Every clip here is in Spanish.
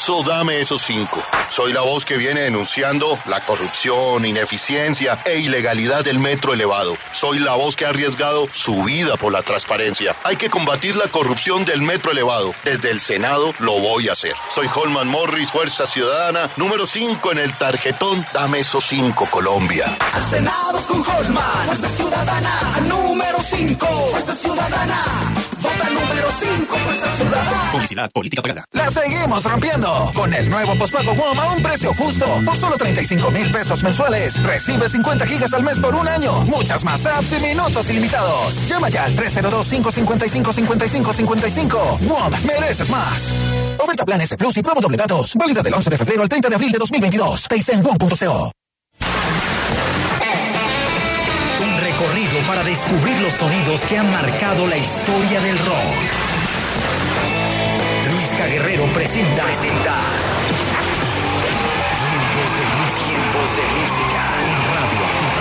eso dame esos 5. Soy la voz que viene denunciando la corrupción, ineficiencia e ilegalidad del metro elevado. Soy la voz que ha arriesgado su vida por la transparencia. Hay que combatir la corrupción del metro elevado. Desde el Senado lo voy a hacer. Soy Holman Morris, Fuerza Ciudadana, número 5 en el tarjetón. Dame esos 5, Colombia. Al Senado con Holman, Fuerza Ciudadana, número 5, Fuerza Ciudadana. Vota número 5, Fuerza Ciudadana. Publicidad, política pagada. La seguimos rompiendo con el nuevo postpago WOM a un precio justo. Por solo 35,000 pesos mensuales. Recibe 50 gigas al mes por un año. Muchas más apps y minutos ilimitados. Llama ya al 302-555-5555. WOM, mereces más. Oferta Plan S Plus y promo doble datos. Válida del 11 de febrero al 30 de abril de 2022. Te en WOM.co. Recorrido para descubrir los sonidos que han marcado la historia del rock. Luisca Guerrero presenta Tiempos de música en Radio Activa.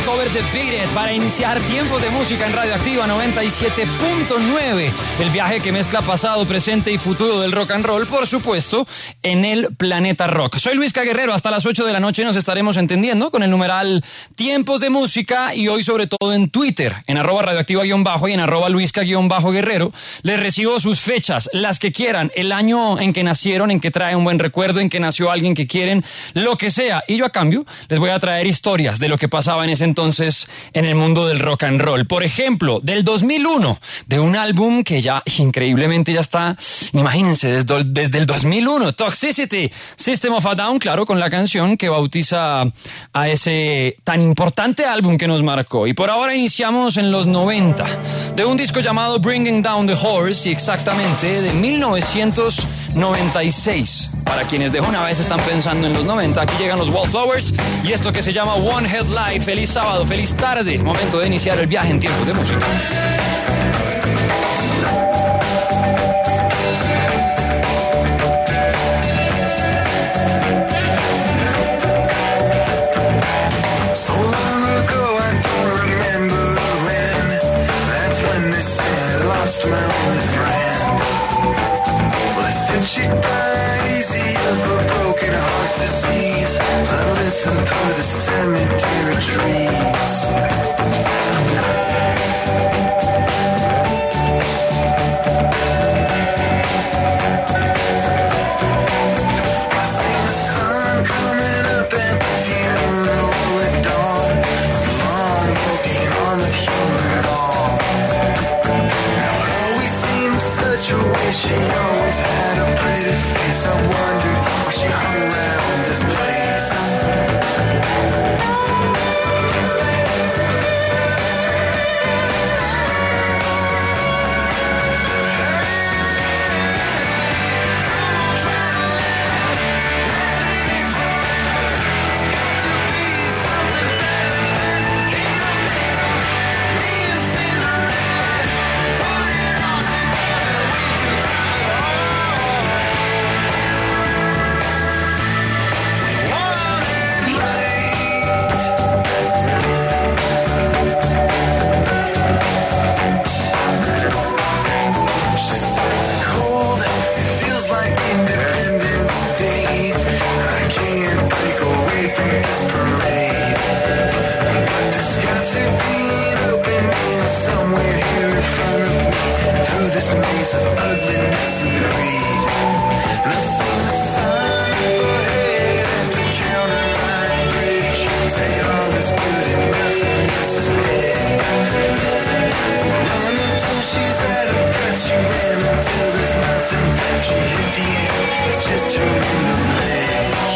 cover de Beat It para iniciar Tiempos de Música en Radioactiva 97.9. El viaje que mezcla pasado, presente y futuro del rock and roll, por supuesto, en el planeta rock. Soy Luis Guerrero, hasta las 8 de la noche nos estaremos entendiendo con el numeral Tiempos de Música y hoy sobre todo en Twitter, en @radioactiva_ y en @luisca_guerrero. Les recibo sus fechas, las que quieran, el año en que nacieron, en que trae un buen recuerdo, en que nació alguien que quieren, lo que sea. Y yo a cambio les voy a traer historias de lo que pasaba en ese entonces en el mundo del rock and roll. Por ejemplo, del 2001, de un álbum que ya increíblemente ya está, imagínense, desde el 2001, Toxicity, System of a Down, claro, con la canción que bautiza a ese tan importante álbum que nos marcó. Y por ahora iniciamos en los 90, de un disco llamado Bringing Down the Horse, y exactamente de 1996. Para quienes de una vez están pensando en los 90, aquí llegan los Wallflowers y esto que se llama One Head Live. Feliz sábado, feliz tarde, momento de iniciar el viaje en Tiempos de Música. She died easy of a broken heart disease. I listened through the cemetery trees. I seen the sun coming up at the funeral at dawn. The long broken arm of human all. Now it always seemed such a way she always had a pretty face. I wondered why she hung around this place. This maze of ugliness and greed. And I see the sun ahead at the counterline bridge, saying all is good and nothing else is dead. Run until she's out of breath, she ran until there's nothing left. She hit the end, it's just her window ledge.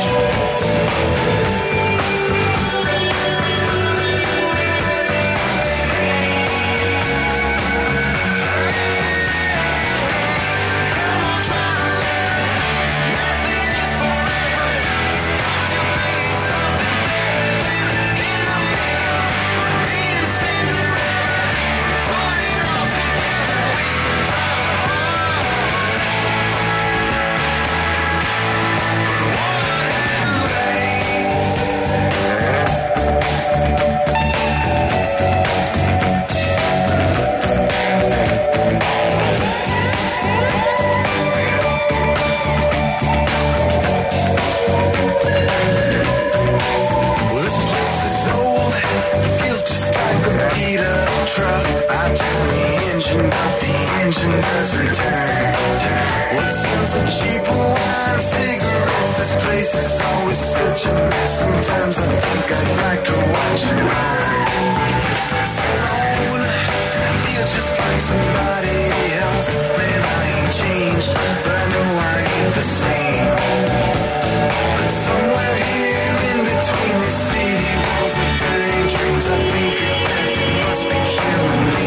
Doesn't turn. What sells a cheap wine, cigarettes? This place is always such a mess. Sometimes I think I'd like to watch it burn. Alone, and I feel just like somebody else. Man, I ain't changed, but I know I ain't the same. But somewhere here in between these city walls of dirty dreams, I think your breath must be killing me.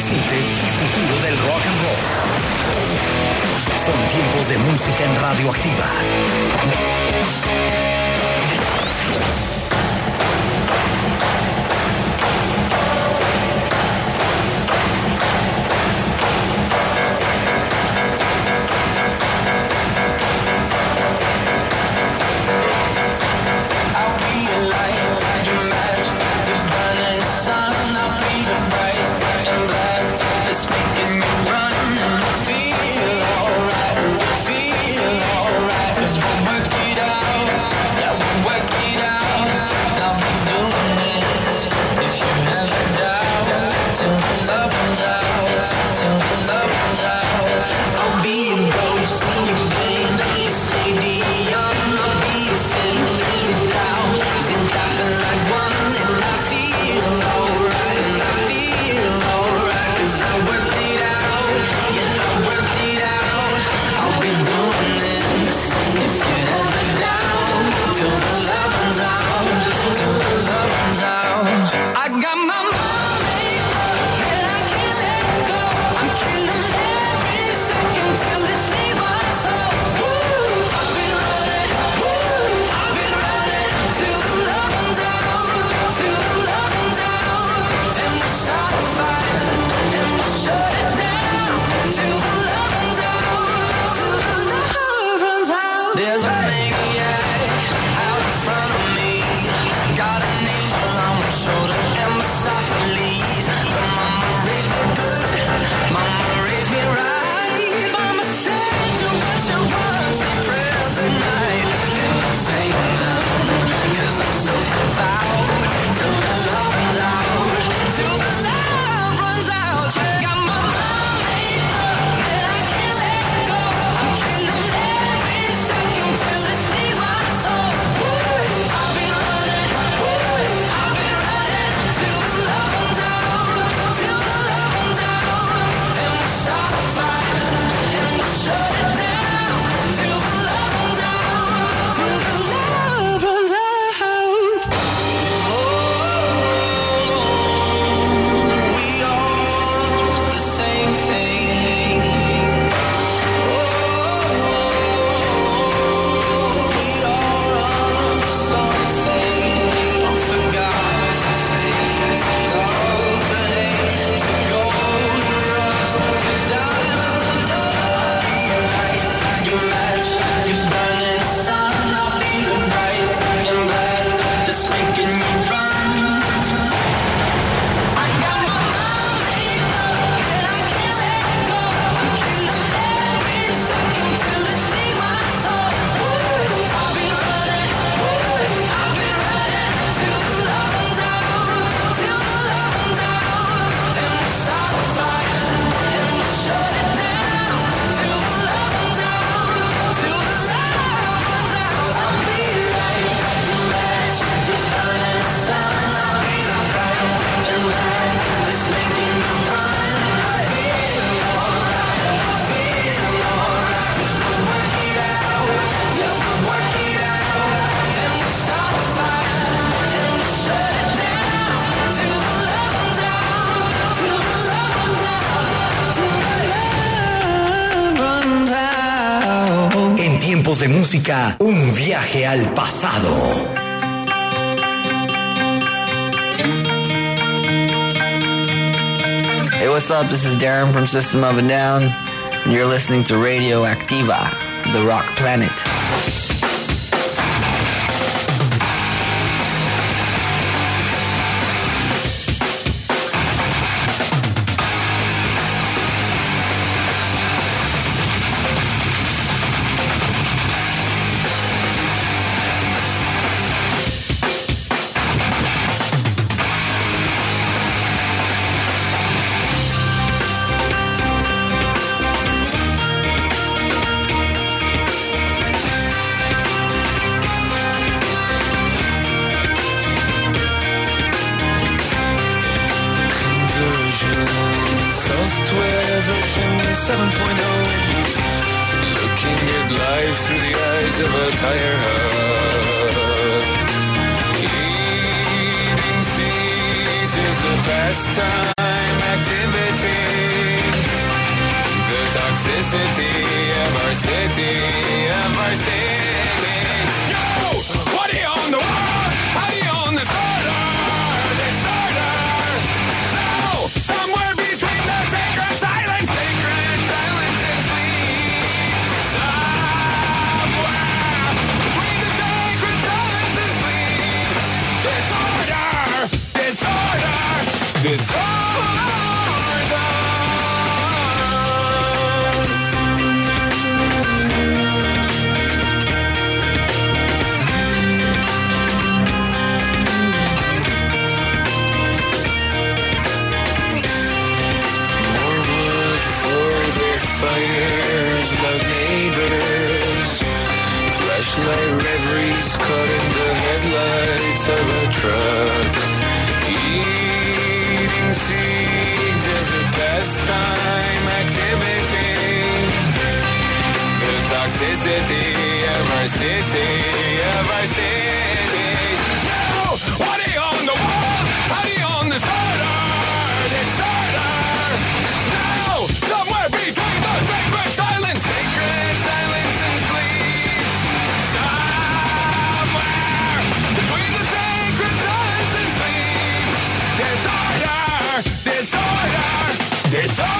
presente y futuro del rock and roll. Son tiempos de música en Radioactiva. De música, un viaje al pasado. Hey, what's up? This is Darren from System of a Down, and you're listening to Radioactiva, the rock planet. Software version 7.0. Looking at life through the eyes of a tire hub. Eating seeds is a pastime activity. toxicity of our city, of our city. Yo, what do you own the world? How do you own this order? This order? No, somewhere between the sacred silence and sleep. Somewhere between the sacred silence and sleep. Disorder, disorder. Fires like neighbors, flashlight reveries caught in the headlights of a truck. Eating seeds as a pastime activity. The toxicity of our city, of our city. Now, what do you own the world? How do you own this order? This order? Now, somewhere between the sacred silence and sleep. Somewhere between the sacred silence and sleep. Disorder, disorder, disorder.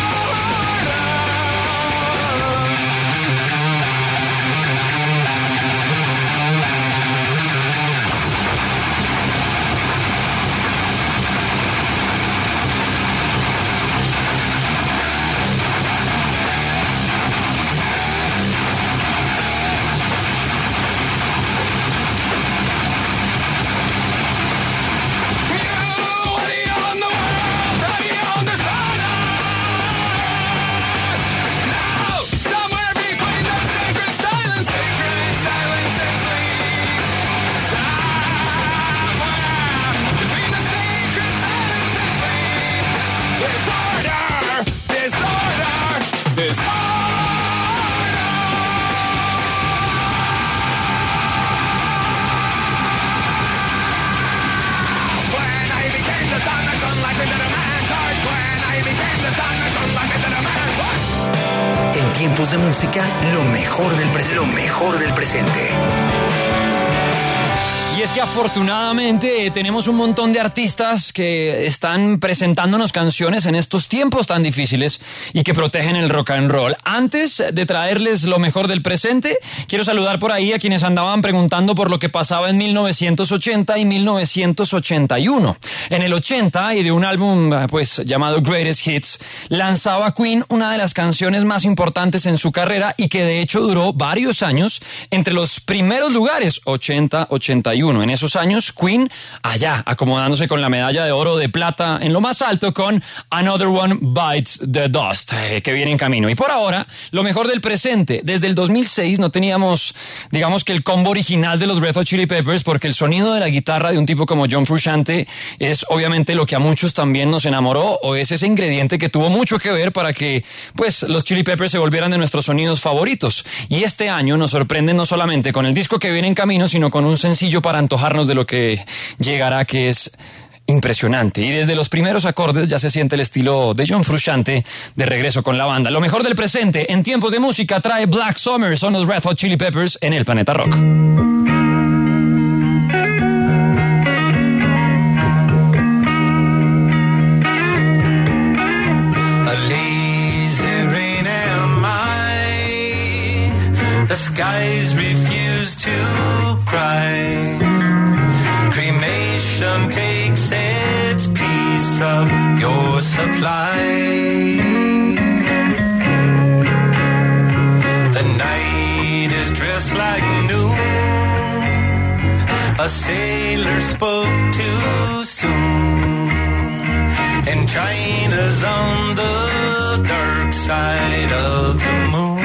En tiempos de música, lo mejor del presente. Y es que afortunadamente tenemos un montón de artistas que están presentándonos canciones en estos tiempos tan difíciles y que protegen el rock and roll. Antes de traerles lo mejor del presente, quiero saludar por ahí a quienes andaban preguntando por lo que pasaba en 1980 y 1981. En el 80, y de un álbum pues llamado Greatest Hits, lanzaba Queen una de las canciones más importantes en su carrera y que de hecho duró varios años entre los primeros lugares, 80-81. En esos años, Queen allá, acomodándose con la medalla de oro, de plata en lo más alto con Another One Bites the Dust, que viene en camino. Y por ahora, lo mejor del presente. Desde el 2006 no teníamos, digamos que el combo original de los Red Hot Chili Peppers, porque el sonido de la guitarra de un tipo como John Frusciante es obviamente lo que a muchos también nos enamoró, o es ese ingrediente que tuvo mucho que ver para que pues los Chili Peppers se volvieran de nuestros sonidos favoritos. Y este año nos sorprenden no solamente con el disco que viene en camino, sino con un sencillo para antojarnos de lo que llegará, que es impresionante. Y desde los primeros acordes ya se siente el estilo de John Frusciante de regreso con la banda. Lo mejor del presente en tiempos de música trae Black Summer, son los Red Hot Chili Peppers en el Planeta Rock. The skies refuse to cry. Cremation takes its piece of your supply. The night is dressed like noon. A sailor spoke too soon. And China's on the dark side of the moon.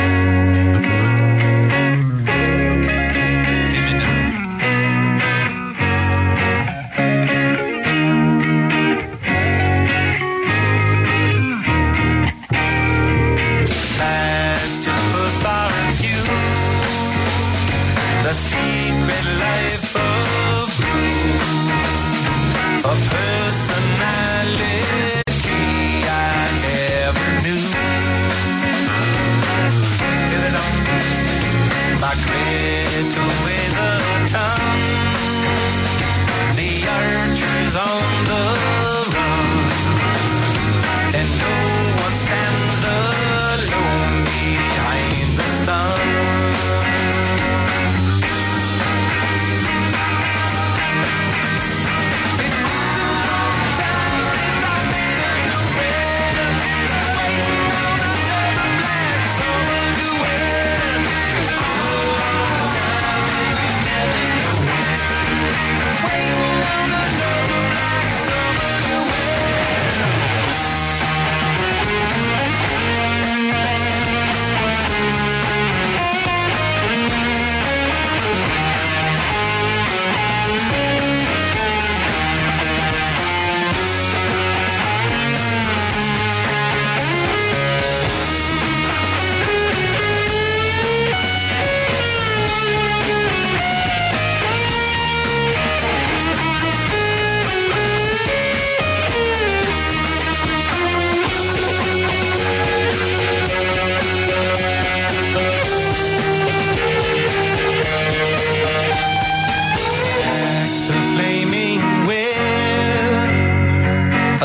The secret life of blue, a personality I never knew.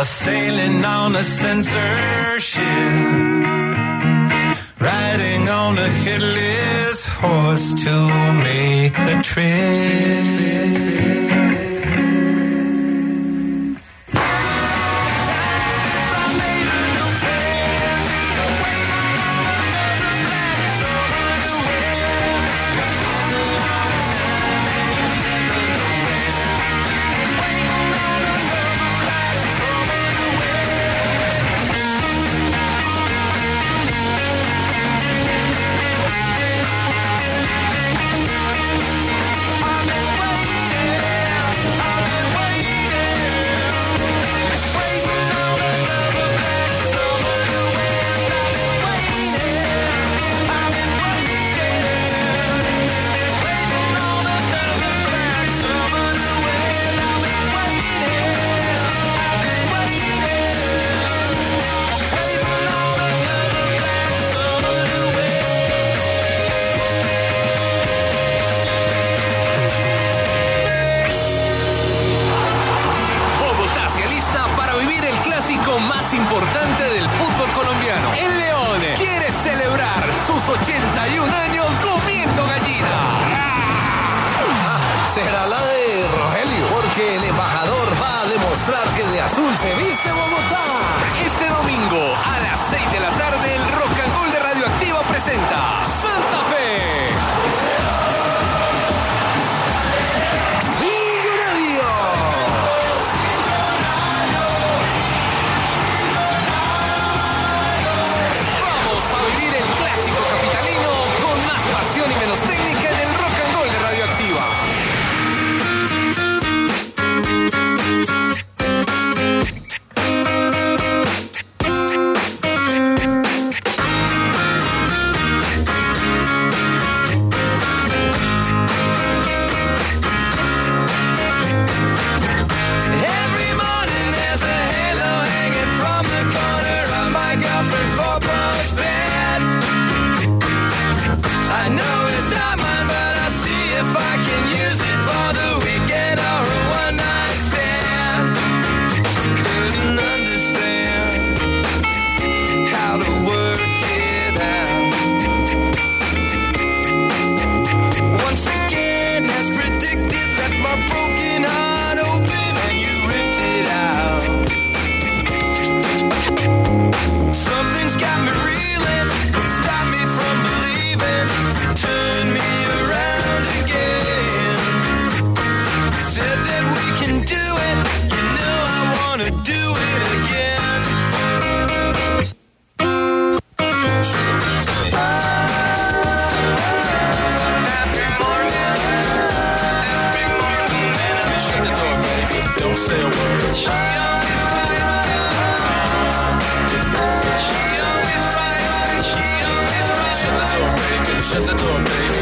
sailing on a censorship, riding on a headless horse to make the trip. Más importante del fútbol colombiano. El León quiere celebrar sus 81 años comiendo gallina. Será la de Rogelio, porque el embajador va a demostrar que de azul se viste Bogotá. Este domingo a las 6 de la tarde el Rock and Roll de Radioactiva presenta Santa Fe. Y menos técnica en el Rock and Roll de Radioactiva. Every morning there's a halo hanging from the corner of my girlfriend's four-post bed. I know it's not mine, but I'll see if I can use it for the weekend or a one-night stand. Couldn't understand how to work it out. Once again, as predicted, left my broken heart open and you ripped it out. Something's got me reeling, stop me from believing. Turn me around again. Said that we can do it. You know I wanna do it again. Every morning, shut the door, baby. Don't say a word. She always right. She always right. She always right. Shut the door, baby. Shut the door, baby.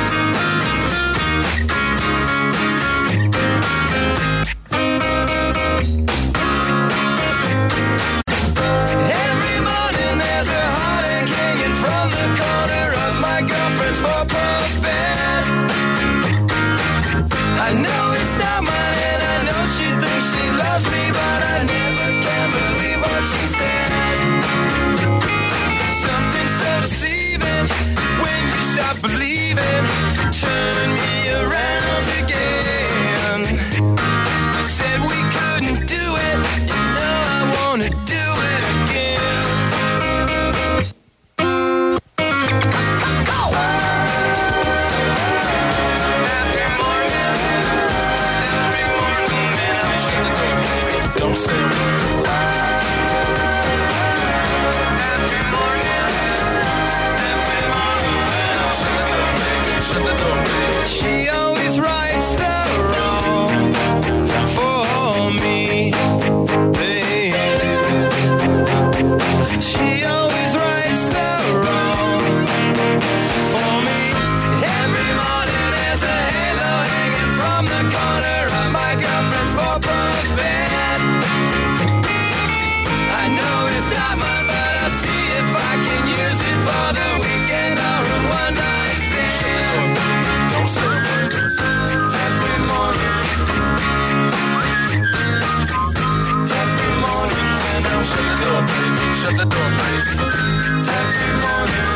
Every morning there's a heartache hanging from the corner of my girlfriend's four-post bed. I know it's not mine and I know she thinks she loves me, but I never can believe what she said. Something so deceiving when you stop believing. Turn me around again. Said we couldn't do it, and now I wanna do it again. Every morning, shut the door, baby. Don't say a word. Every morning, shut the door, baby. She always rights the wrong for me, baby. shut the door, baby. Every morning.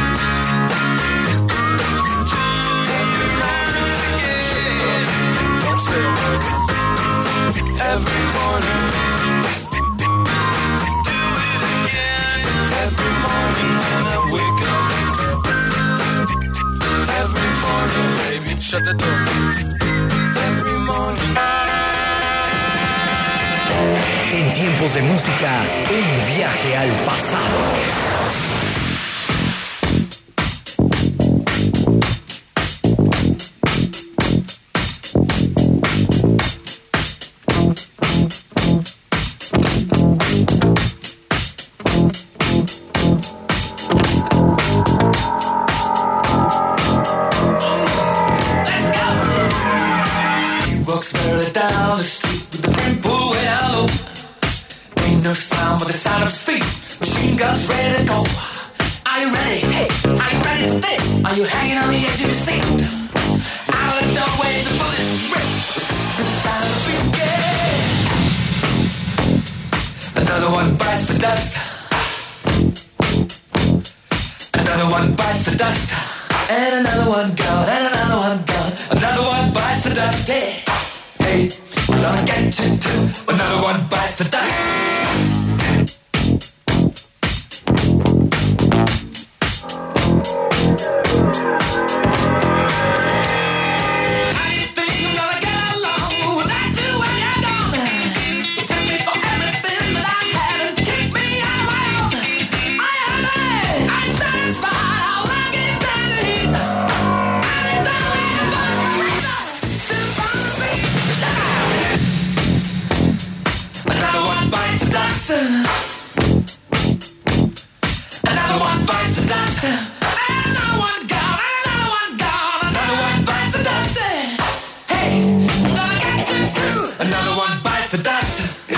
Every morning, yeah. Don't say a word. Every morning. Do it again. Every morning when I wake up. Every morning, baby, shut the door. Every morning. En tiempos de música, un viaje al pasado. Down the street with the tempo way down low. Ain't no sound but the sound of speed. Machine guns ready to go. Are you ready? Hey, are you ready for this? Are you hanging on the edge of your seat? Out of the doorway, the bullets rip. The sound of speed, yeah. Another one bites the dust. Another one bites the dust. And another one gone, and another one gone. Another one bites the dust, yeah. Hey, we're gonna get you too. Another one bites the dust. How do you think I'm gonna get along without you when you're gone? You took me for everything that I had and kicked me out of my own. I'm satisfied. How long can you stand the heat? I don't have much reason to follow me. Another one bites the dust. Another one bites the dust. Another one gone. Another one gone. Another one bites the dust. Hey, I'm gonna get you too. Another one bites the dust.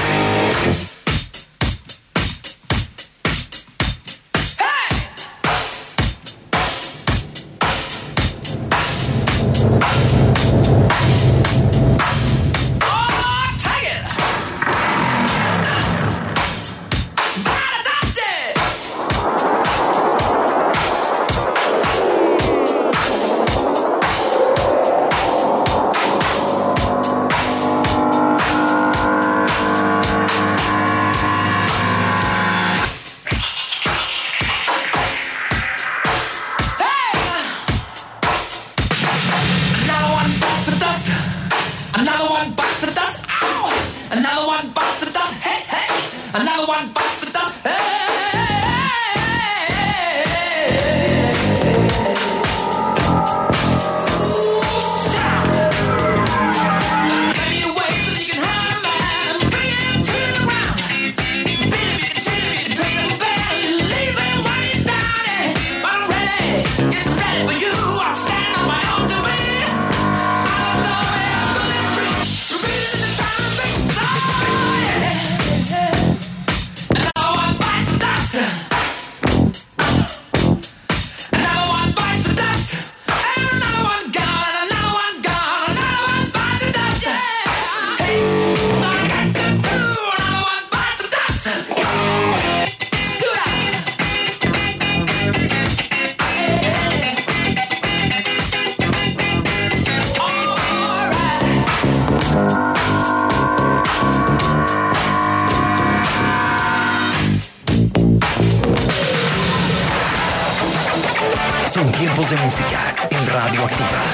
Son tiempos de música en Radio Activa.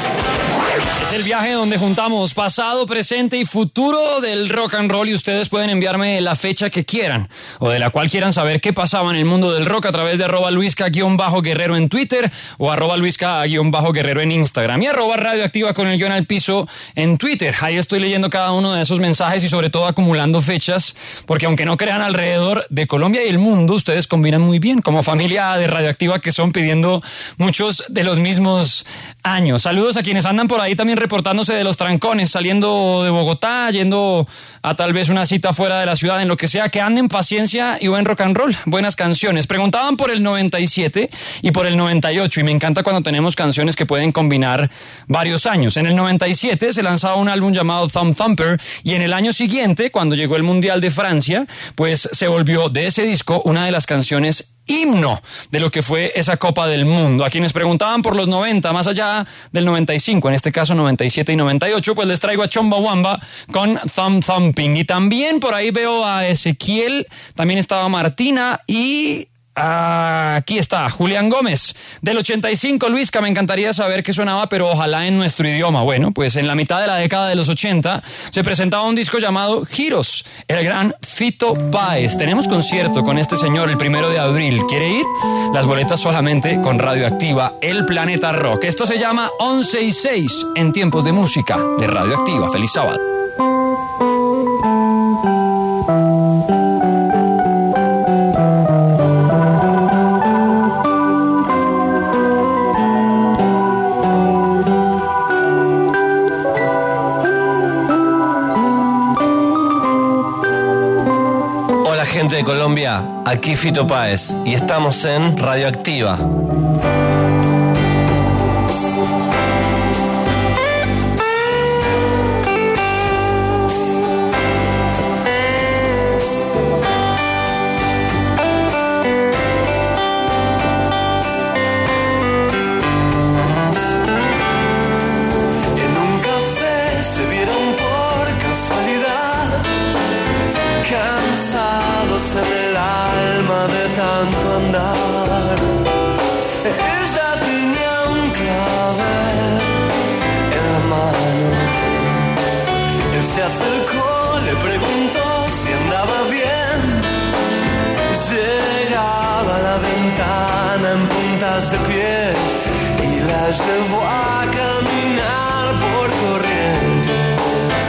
Es el viaje donde juntamos pasado, presente y futuro del rock and roll y ustedes pueden enviarme la fecha que quieran o de la cual quieran saber qué pasaba en el mundo del rock a través de @Luisca_Guerrero en Twitter o @Luisca_Guerrero en Instagram y @Radioactiva con el guión al piso en Twitter. Ahí estoy leyendo cada uno de esos mensajes y sobre todo acumulando fechas porque aunque no crean, alrededor de Colombia y el mundo ustedes combinan muy bien como familia de Radioactiva que son pidiendo muchos de los mismos años. Saludos a quienes andan por ahí ahí también reportándose de los trancones, saliendo de Bogotá, yendo a tal vez una cita fuera de la ciudad, en lo que sea, que anden paciencia y buen rock and roll, buenas canciones. Preguntaban por el 97 y por el 98, y me encanta cuando tenemos canciones que pueden combinar varios años. En el 97 se lanzaba un álbum llamado Thumb Thumper, y en el año siguiente, cuando llegó el Mundial de Francia, pues se volvió de ese disco una de las canciones himno de lo que fue esa Copa del Mundo. A quienes preguntaban por los 90, más allá del 95, en este caso 97 y 98, pues les traigo a Chumbawamba con Thumb Thumping. Y también por ahí veo a Ezequiel, también estaba Martina y... aquí está, Julián Gómez, del 85, Luisca, me encantaría saber qué sonaba, pero ojalá en nuestro idioma. Bueno, pues en la mitad de la década de los 80 se presentaba un disco llamado Giros, el gran Fito Páez. Tenemos concierto con este señor el 1 de abril. ¿Quiere ir? Las boletas solamente con Radioactiva, el Planeta Rock. Esto se llama 11 y 6 en tiempos de música de Radioactiva. Feliz sábado. Gente de Colombia, aquí Fito Páez y estamos en Radioactiva. De pie y las llevó a caminar por corrientes.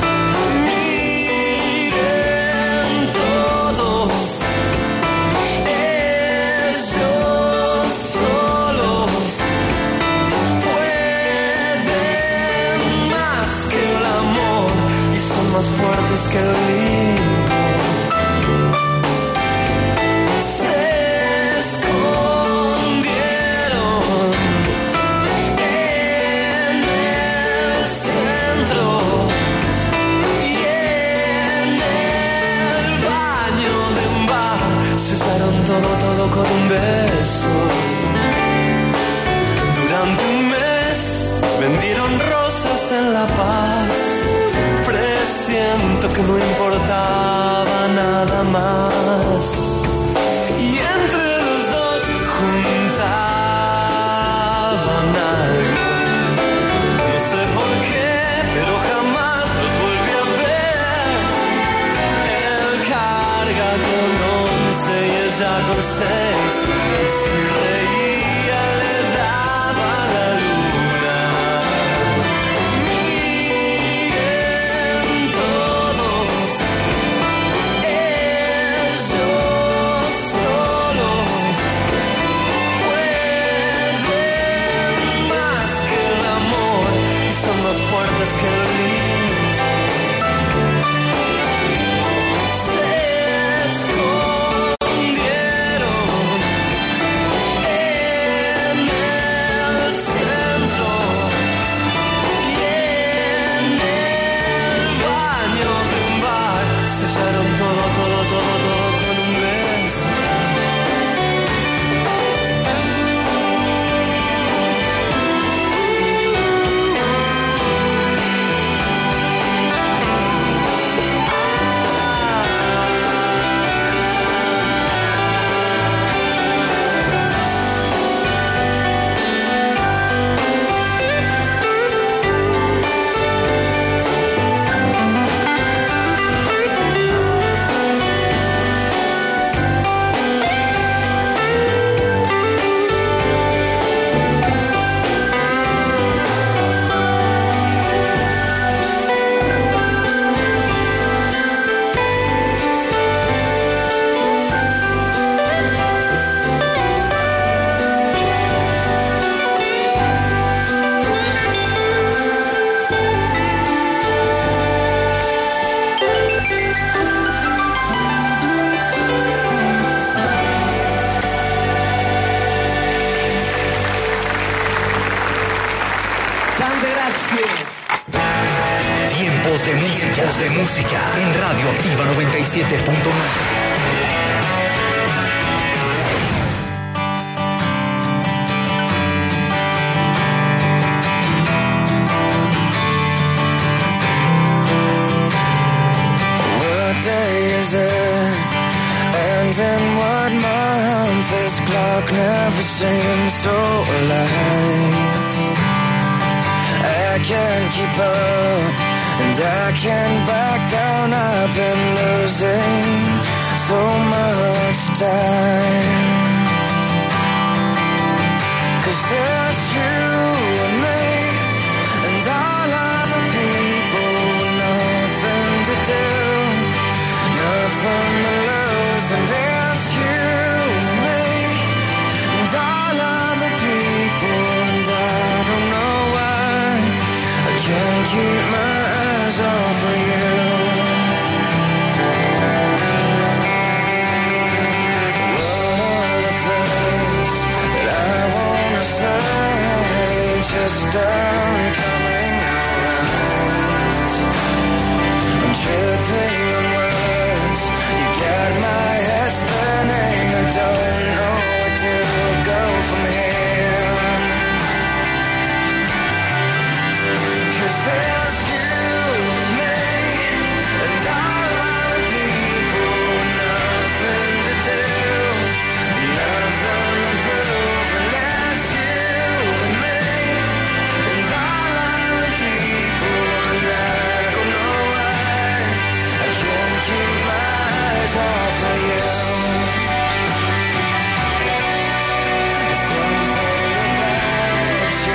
Miren todos, ellos solos pueden más que el amor y son más fuertes que el libro. Todo con un beso. Durante un mes vendieron rosas en La Paz. Presiento que no importaba nada más. Y entre los dos juntaban algo. No sé por qué, pero jamás los volví a ver. Él carga con 11 y ella con 6. Y si reía le daba la luna. Miren todos, ellos solos pueden más que el amor y son más fuertes que el Se escondieron de música en Radio Activa 97.9. And in what month this clock never seems so alive. I can't keep up and I can't back down. I've been losing so much time. 'Cause there's you and me and all other people with nothing to do, nothing to lose. And it's you and me and all other people, and I don't know why I can't keep my eyes off of you. One of the things that I wanna say just aren't coming out. I'm tripping on words, you got my head spinning. I don't know where to go from here. 'Cause there's you and me and all other people with nothing to do, nothing to prove. And there's you and me and all other people, and I don't know why I can't keep my eyes off of you. Something about you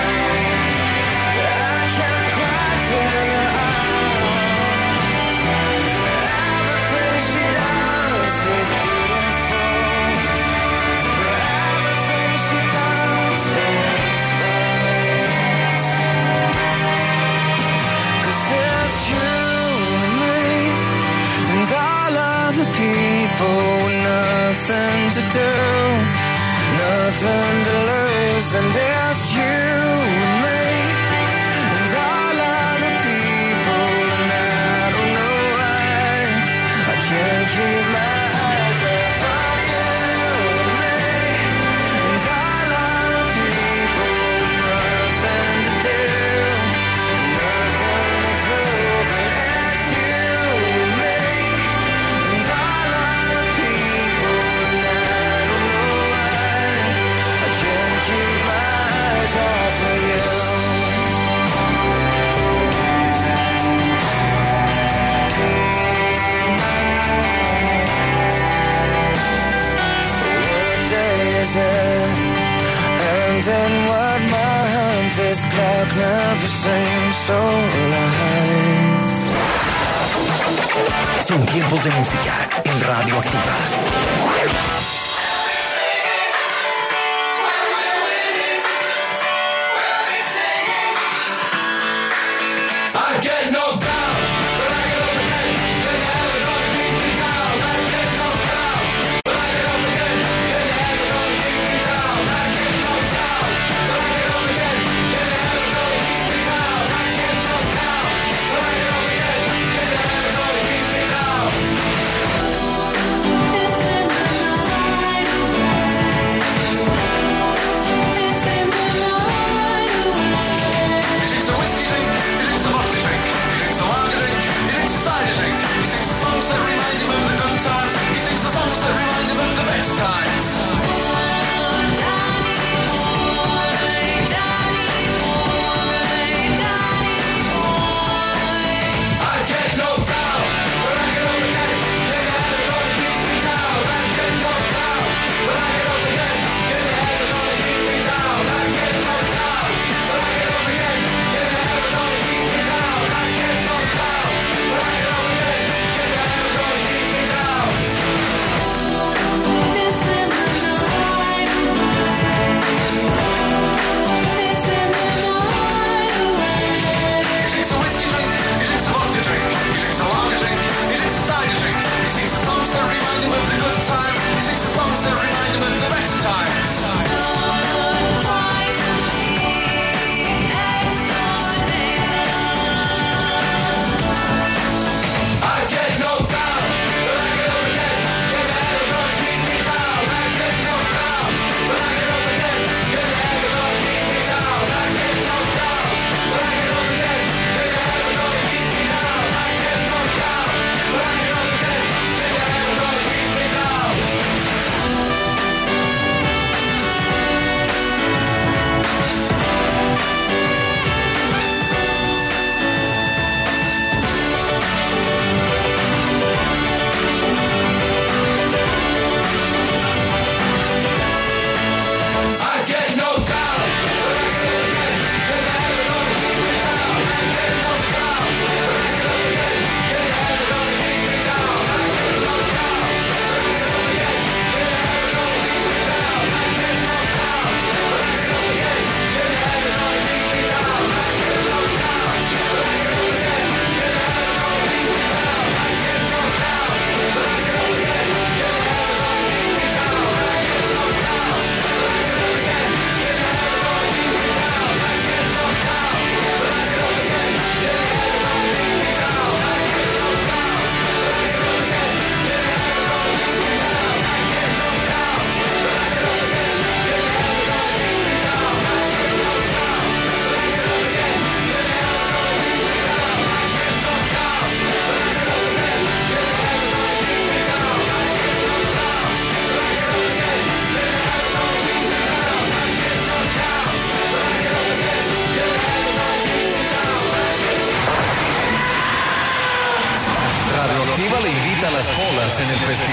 I can't quite figure out. Everything she does is beautiful. Everything she does is right. 'Cause there's you and me and all other people with nothing to do, nothing to lose. And there's you and me and all other people, and I don't know why I can't keep my eyes off of you and me and all other people with nothing to do, nothing to prove. And it's you and me and all other people, and I don't know why I can't keep my eyes off of you. What day is it? And in what month this clock never seems so alive. Son tiempos de música en Radio Activa. I get knocked down, but I get up again. Then the hell are gonna keep me down. I get knocked down, but I get up again. Then the hell are gonna keep me down. I get knocked down, but I get up again. Then the hell are gonna keep me down. I get knocked down, but I get up again. Then the hell are gonna keep me down.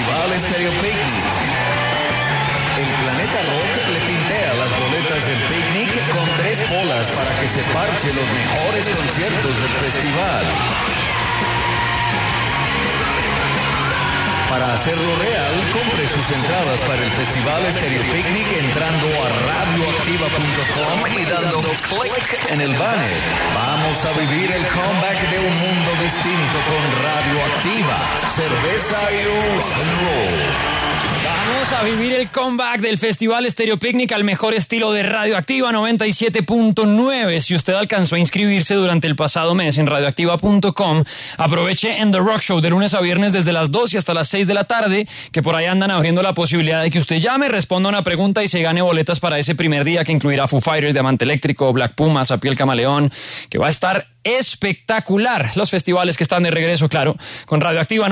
Festival Estéreo Picnic. El Planeta Rock le pintea las boletas del picnic con 3 bolas para que se parche los mejores conciertos del festival. Para hacerlo real, compre sus entradas para el Festival Estéreo Picnic entrando a radioactiva.com y dando clic en el banner. Vamos a vivir el comeback de un mundo distinto con Radioactiva, cerveza y rock and roll. Vamos a vivir el comeback del Festival Estéreo Picnic al mejor estilo de Radioactiva 97.9. Si usted alcanzó a inscribirse durante el pasado mes en radioactiva.com, aproveche en The Rock Show de lunes a viernes desde las 2 y hasta las 6 de la tarde, que por ahí andan abriendo la posibilidad de que usted llame, responda una pregunta y se gane boletas para ese primer día que incluirá Foo Fighters, Diamante Eléctrico, Black Pumas, Sapiel Camaleón, que va a estar espectacular. Los festivales que están de regreso, claro, con Radioactiva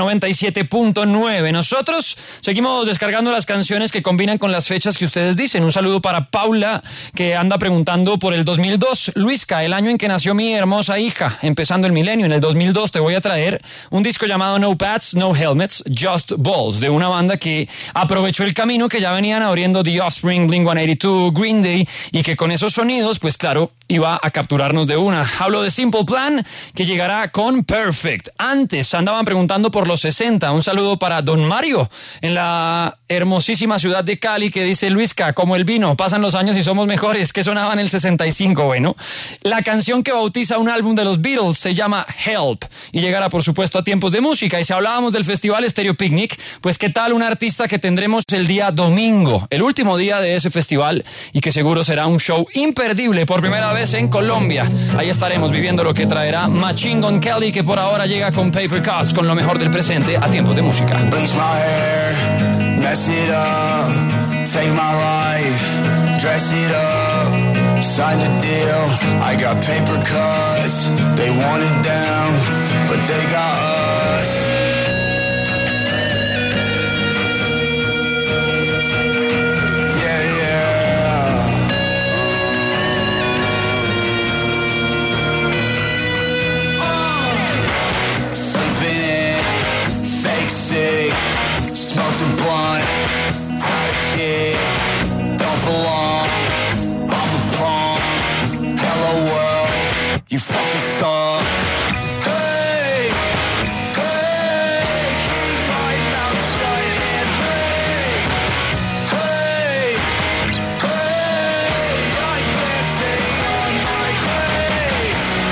97.9. Nosotros seguimos descargando las canciones que combinan con las fechas que ustedes dicen. Un saludo para Paula, que anda preguntando por el 2002. Luisca, el año en que nació mi hermosa hija, empezando el milenio. En el 2002 te voy a traer un disco llamado No Pads, No Helmets, Just Balls, de una banda que aprovechó el camino que ya venían abriendo The Offspring, Blink-182, Green Day, y que con esos sonidos, pues claro, iba a capturarnos de una. Hablo de Simple Plan, que llegará con Perfect. Antes andaban preguntando por los 60. Un saludo para Don Mario en la hermosísima ciudad de Cali, que dice: Luisca, como el vino, pasan los años y somos mejores. ¿Qué sonaba en el 65? Bueno, la canción que bautiza un álbum de los Beatles se llama Help y llegará, por supuesto, a tiempos de música. Y si hablábamos del Festival Estéreo Picnic, pues qué tal un artista que tendremos el día domingo, el último día de ese festival, y que seguro será un show imperdible por primera vez en Colombia. Ahí estaremos viviendo lo que traerá Machine Gun Kelly, que por ahora llega con Paper Cuts, con lo mejor del presente a tiempos de música. Bleach my hair, mess it up, take my life, dress it up, sign the deal. I got paper cuts, they want it down, but they got us. Smoke the blunt, had a kid, don't belong, I'm a punk, hello world, you fucking suck. Hey, hey, keep my mouth shut and hey, hey, I'm dancing on my grave.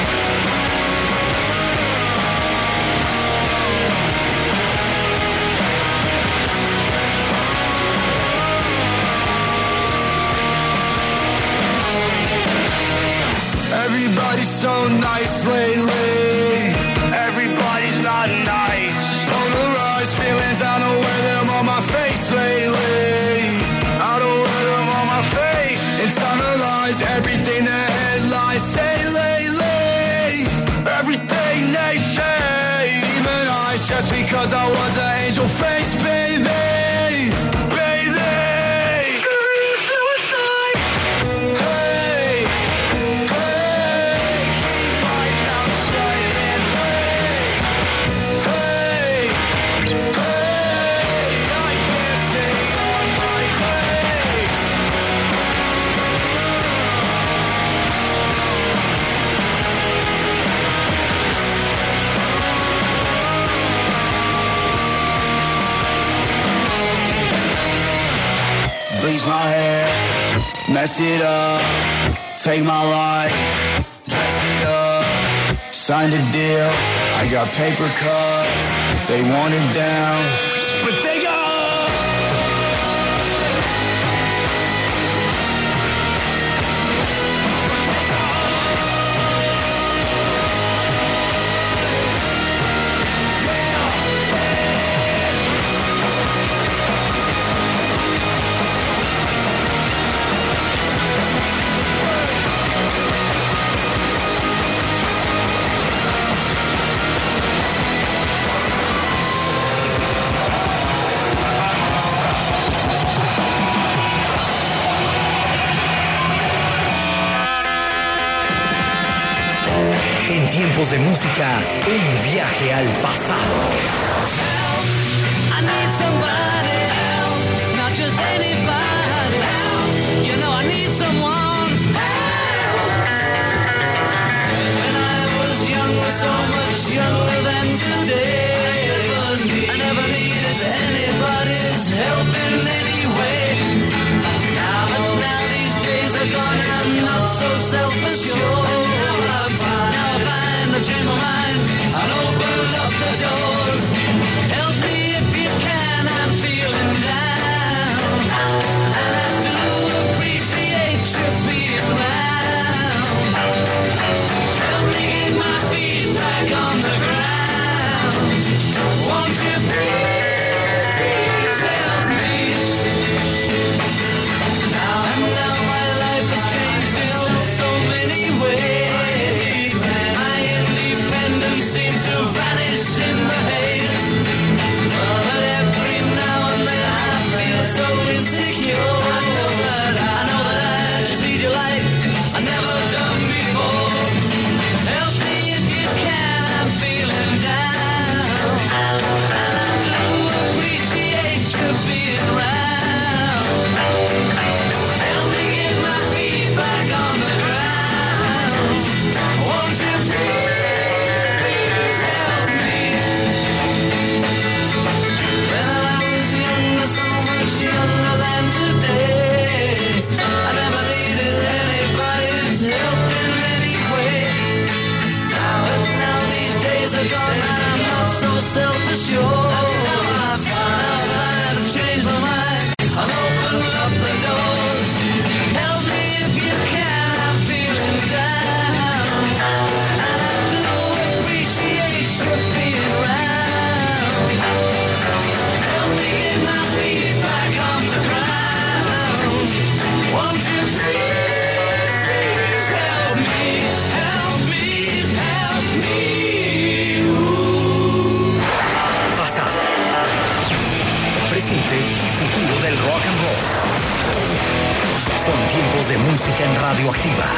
Everybody's so nice lately. Everybody's not nice. Polarized feelings, I don't wear them on my face lately. I don't wear them on my face. Internalize everything the headlines say lately. Everything they say. Demonized just because I was an angel face, baby. Bleach my hair, mess it up, take my life, dress it up, signed a deal, I got paper cuts, they want it down, but they got En tiempos de música, un viaje al pasado. I need somebody. y futuro del rock and roll. Son tiempos de música en Radioactiva.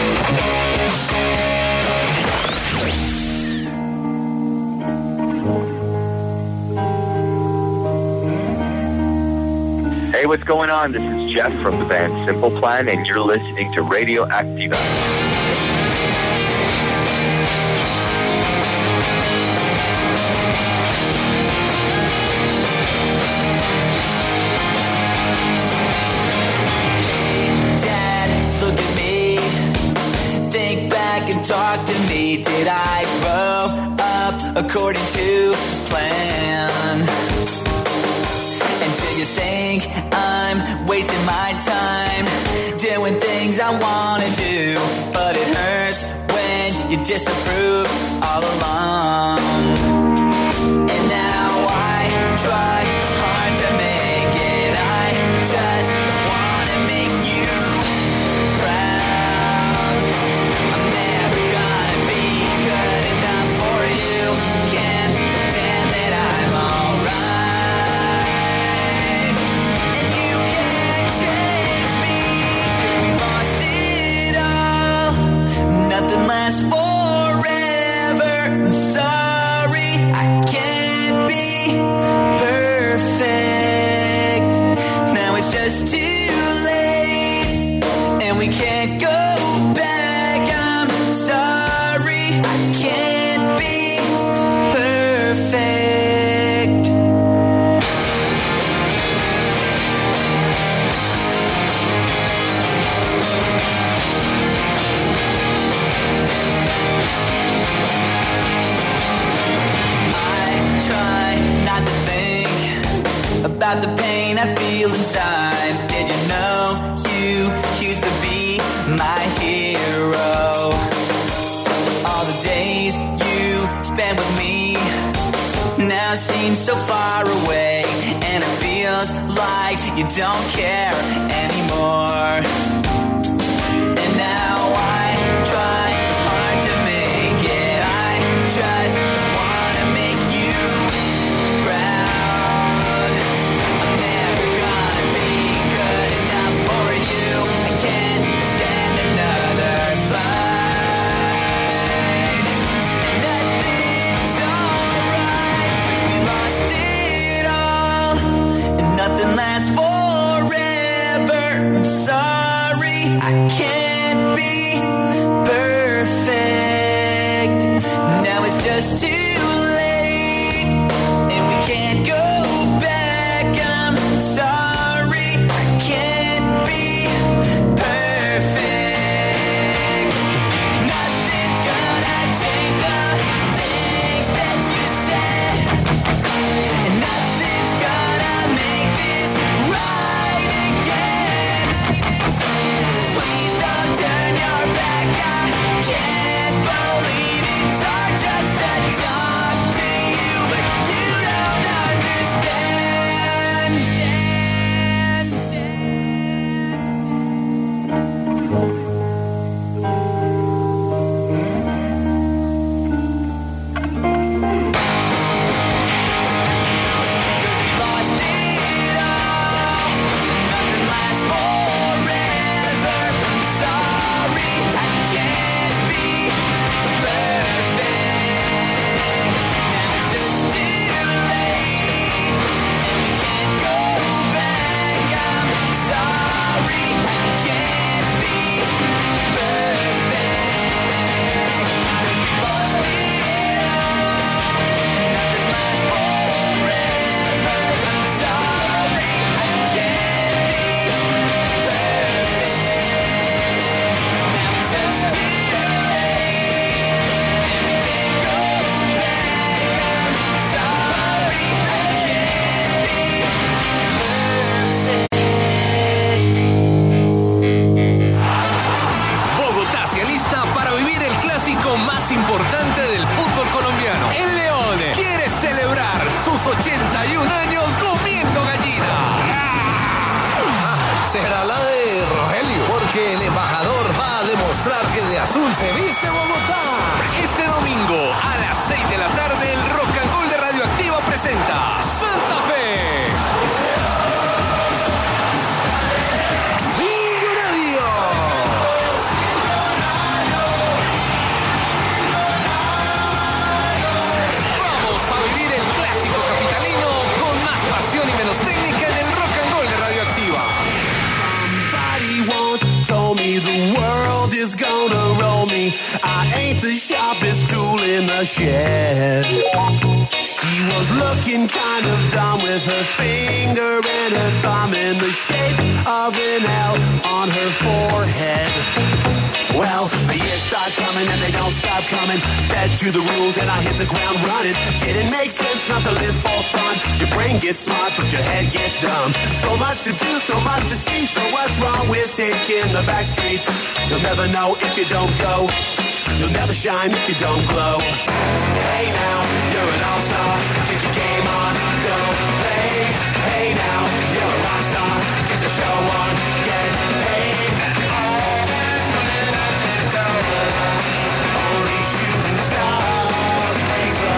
Hey, what's going on? This is Jeff from the band Simple Plan, and you're listening to Radio Activa. Talk to me, did I grow up according to plan? And do you think I'm wasting my time doing things I wanna do? But it hurts when you disapprove all along. And now I try hard to make it, I just wanna make you proud. I'm never gonna be good enough for you. Can't pretend that I'm alright. And you can't change me, 'cause we lost it all. Nothing lasts forever. I'm sorry, I can't be perfect. Now it's just too late, and we can't go back. I'm sorry, I can't be perfect. I try not to think about the pain I feel inside. Did you know you used to be my hero? All the days you spent with me now seem so far away, and it feels like you don't care anymore. And now I try hard to make it, I just wanna make you proud. I'm never gonna be good enough for you. I can't stand another fight. Nothing's alright, 'cause we lost it all, and nothing lasts forever. I'm sorry, I can't be perfect. Now it's just too late, and we can't go back. I'm sorry, I can't be perfect. Nothing's gonna change the things that you said, and nothing's gonna make this right again. Please don't turn your back. I can't believe it's hard just to talk to you, but you don't understand. Lost it all. Nothing lasts forever. I'm sorry, I can't be perfect. Now it's just too late, and we can't go back. I'm sorry, I can't be perfect. 'Cause we lost it all. Nothing lasts forever. I'm sorry, I can't be perfect. Now it's just too late, and we can't go back. I'm sorry, I can't be Bogotá se alista para vivir el clásico más importante del fútbol colombiano. El León quiere celebrar sus 81 años comiendo gallina. Será la de Rogelio, porque el embajador va a demostrar que de azul se viste Bogotá. Este domingo a las 6 de la tarde el Rock and Roll de Radioactiva presenta Santa Fe. me I ain't the sharpest tool in the shed. She was looking kind of dumb with her finger and her thumb in the shape of an L on her forehead. Well, the years start coming and they don't stop coming. Fed to the rules and I hit the ground running. Didn't make sense not to live for fun. Your brain gets smart but your head gets dumb. So much to do, so much to see. So what's wrong with taking the back streets? You'll never know if you don't go. You'll never shine if you don't glow. Hey now, you're an all-star. Get your game on, go play. Hey now, you're a rock star. Get the show on, get paid. Only shooting stars break the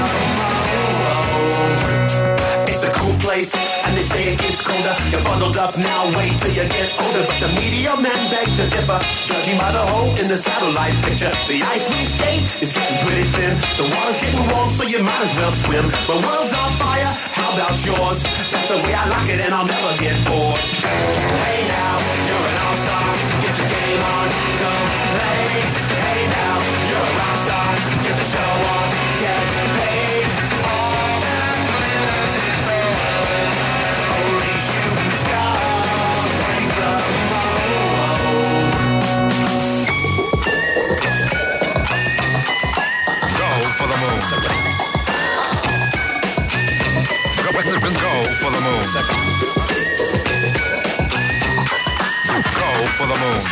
mold. It's a cool place, and they say it gets colder. You're bundled up now, wait till you get older. But the media men beg to differ, judging by the hole in the satellite picture. The ice we skate is getting pretty thin. The water's getting warm, so you might as well swim. My world's on fire, how about yours? That's the way I like it, and I'll never get bored. Hey now, you're an all-star. Get your game on, go play. Hey now, you're a rock star. Get the show on, get paid. All that glitters is gold. Only shooting stars break the mold. Go for the moon. Go for the moon. Go for the moon.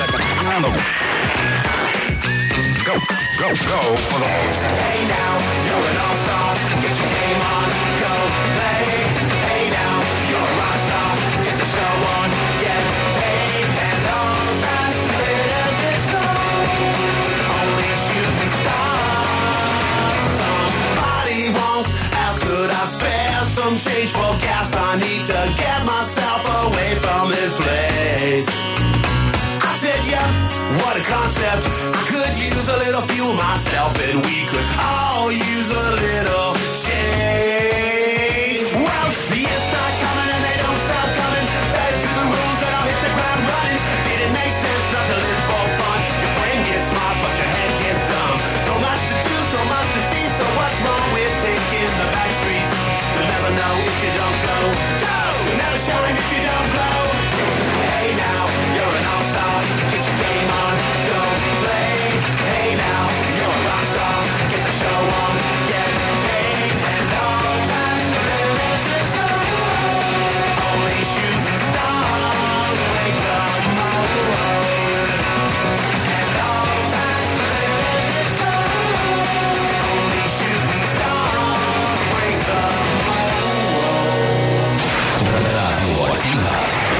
Go for the moon. Hey now, you're an all-star. Get your game on, go play. Hey now, you're a rock star. Get the show on, get paid. And all that glitters is gold. Only shooting stars. Somebody once asked, could I spare some change for gas? I need to get myself away from this place. I said, yeah, what a concept. I could use a little fuel myself, and we could all use a little change. Well, the years start coming and they don't stop coming. Back to the rules and I'll hit the ground running. Didn't make sense not to live for fun. Your brain gets smart, but your head gets dumb. So much to do, so much to see. So what's wrong with taking the back streets? You'll never know if you don't go. Go! You'll never shine if you don't glow. Hey now, you're an all-star. Get your game on, go play. Hey now, you're a rock star. Get the show on, get paid. And all that glitters is gold. Only shooting stars break the mold. And all that glitters is gold. Only shooting stars break the Radio Activa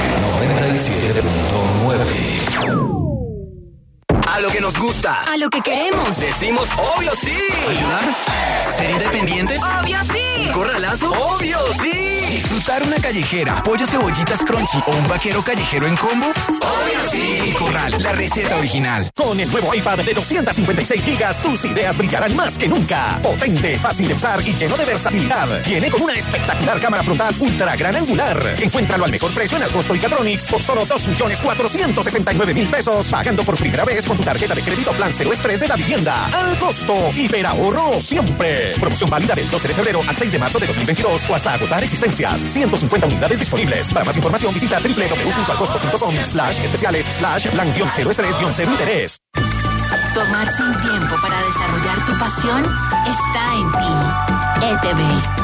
97.9. A lo que nos gusta. A lo que queremos. Decimos obvio sí. ¿Ayudar? ¿Ser independientes? Obvio sí. ¿Un corralazo? Obvio sí. ¿Disfrutar una callejera, pollo cebollitas crunchy o un vaquero callejero en combo? Obvio sí. El Corral, la receta original. Con el nuevo iPad de 256 gigas, tus ideas brillarán más que nunca. Potente, fácil de usar y lleno de versatilidad. Viene con una espectacular cámara frontal ultra gran angular. Encuéntralo al mejor precio en Alcosto y Catronics por solo 2.469.000 pesos, pagando por primera vez con tu tarjeta de crédito Plan Cero Estrés de la Vivienda. Al costo, hiperahorro siempre. Promoción válida del 12 de febrero al 6 de marzo de 2022 o hasta agotar existencias. 150 unidades disponibles. Para más información visita www.alcosto.com/especiales/plan-0 estrés-0 interés. Tomarse un tiempo para desarrollar tu pasión está en ti. ETV.